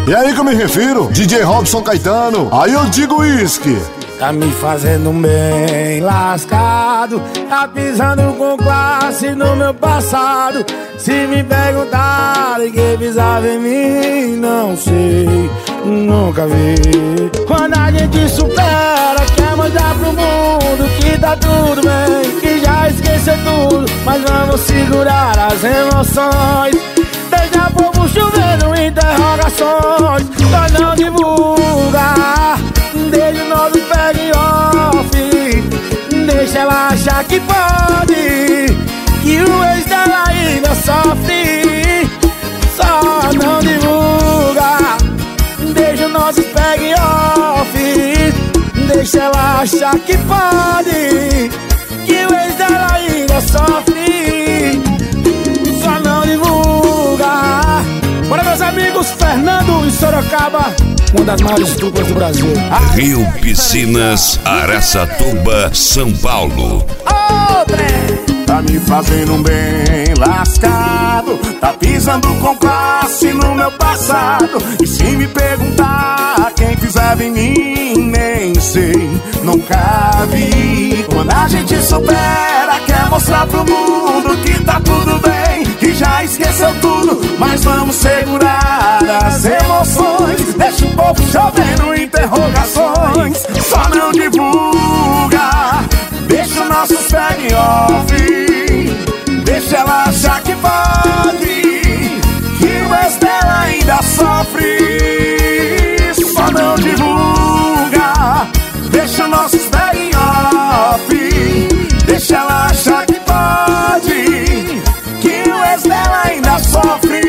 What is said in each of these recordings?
E aí que eu me refiro, DJ Robson Caetano. Aí eu digo uísque. Tá me fazendo bem lascado, tá pisando com classe no meu passado. Se me perguntarem quem pisava em mim, não sei, nunca vi. Quando a gente supera, quer mostrar pro mundo que tá tudo bem, que já esqueceu tudo, mas vamos segurar as emoções. Deixa povo chovendo interrogações, nós não divulga. Desde o nosso peg off, deixa ela achar que pode, que o ex dela ainda sofre. Só não divulga. Deixa o nosso peg off, deixa ela achar que pode, que o ex dela ainda sofre. Só não divulga. Bora, meus amigos, Fernando e Sorocaba, uma das maiores duplas do Brasil. Rio Piscinas, Araçatuba, São Paulo. Tá me fazendo bem lascado, tá pisando com classe no meu passado. E se me perguntar quem pisava em mim, nem sei, nunca vi. Quando a gente supera, quer mostrar pro mundo que tá tudo bem, que já esqueceu tudo, mas vamos segurar as emoções. Deixa o povo chovendo interrogações, só não divulga. Deixa o nosso peg off, deixa ela achar que pode, que o ex dela ainda sofre. Só não divulga. Deixa o nosso peg off, deixa ela achar que pode, que o ex dela ainda sofre.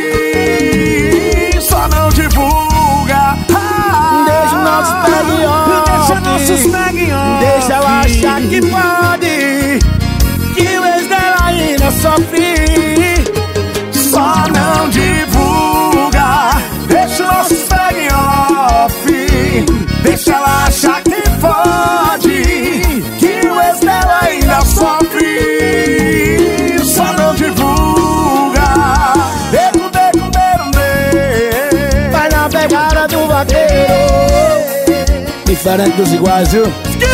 Só não divulga. Deixa o nosso peg off, deixa nossos peg off, deixa ela achar que pode, que o ex dela ainda sofre. Só não divulga. Deixa o nosso peg off, deixa ela achar que pode, que o ex dela ainda sofre. Só não divulga. Deco, deco, deco, deco. Vai na pegada do vaqueiro, diferente dos iguais, viu?